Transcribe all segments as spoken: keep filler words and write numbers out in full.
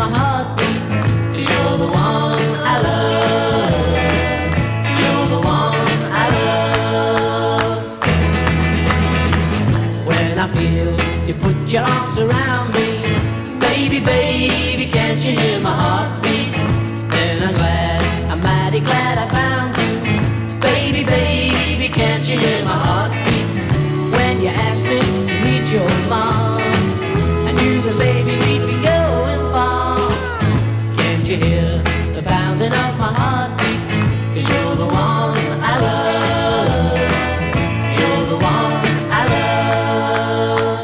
my heartbeat, 'cause you're the one I love. You're the one I love. When I feel you put your arms around me, baby, baby, can't you hear my heartbeat? Then I'm glad, I'm mighty glad I found you. Baby, baby, can't you hear my heartbeat? When you asked me to meet your mom, I knew that baby we'd be going far. Can't you hear the pounding of my heartbeat? 'Cause you're the one I love. You're the one I love.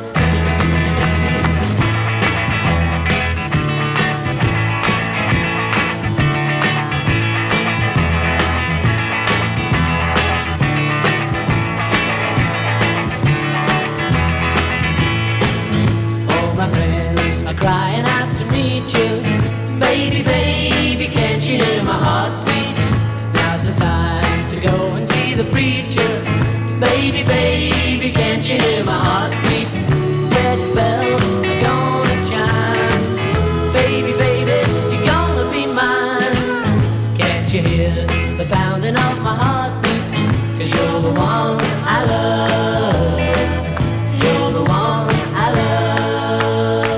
Crying out to meet you. Baby, baby, can't you hear my heartbeat? Now's the time to go and see the preacher. Baby, baby, can't you hear my heartbeat? Wedding bells are gonna chime. Baby, baby, you're gonna be mine. Can't you hear the pounding of my heartbeat? 'Cause you're the one I love. You're the one I love.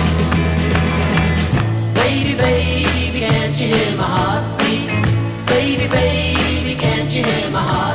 Baby, baby, can't you hear my heartbeat? Baby, baby, can't you hear my heart?